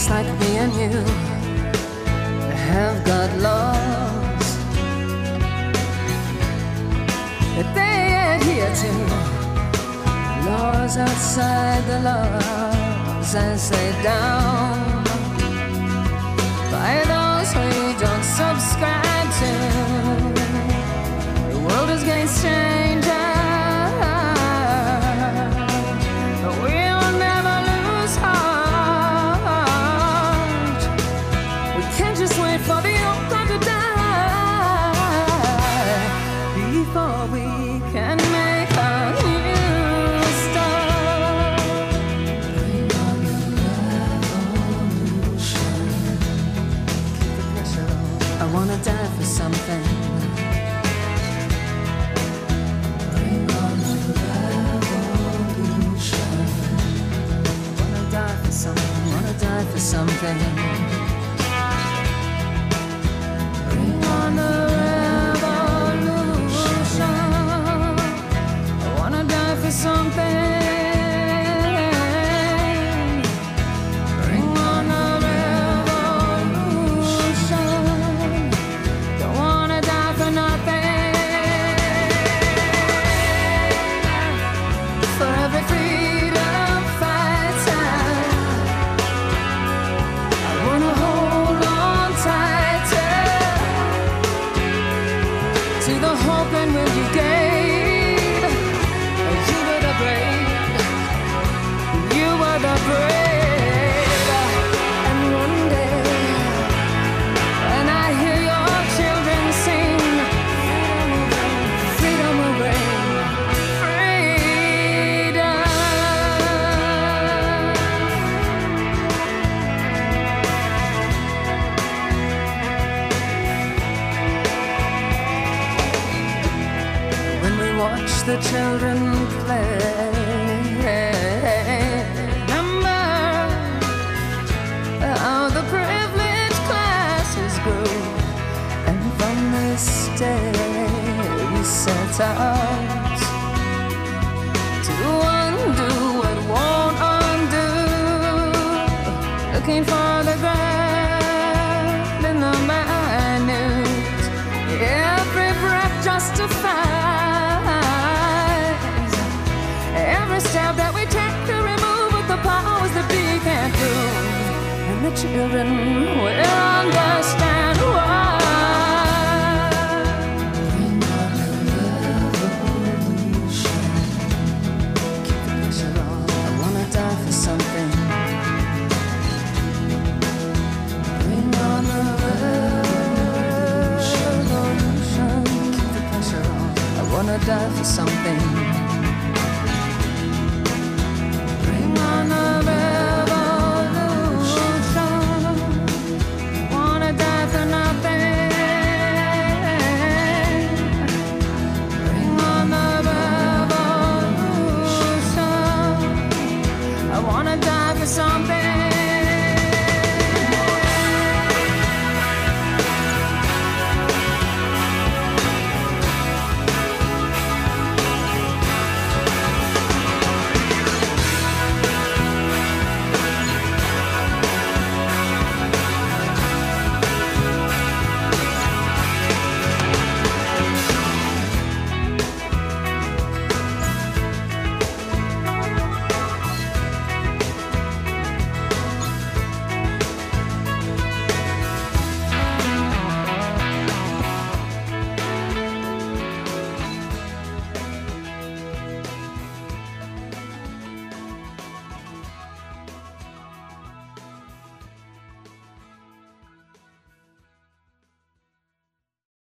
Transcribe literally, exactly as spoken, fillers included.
just like me and you have got laws that they adhere to, laws outside the laws as they down by those who you don't subscribe to. The world is getting stranger. We'll never lose heart. We can't just wait for the old time to die before we can make a new start. Bring on the revolution. Keep the pressure on. I wanna die for something. Bring on the revolution. Wanna die for something. Wanna die for something. Bring on the revolution. I wanna die for something. Bring on the revolution. Don't wanna die for nothing. For every freedom fighter, I wanna hold on tighter to the hope and will you gave. You were the brave, you were the brave. And one day, when I hear your children sing, freedom will reign, freedom. When we watch the children play, remember how the privileged classes grew, and from this day we set out to undo what won't undo, looking for the grand in the minute. Every breath justifies every step that we take to remove what the powers that be can't do, and the children will understand why. Bring on the revolution. Keep the pressure on. I wanna die for something. Bring on the revolution. Keep the pressure on. I wanna die for something.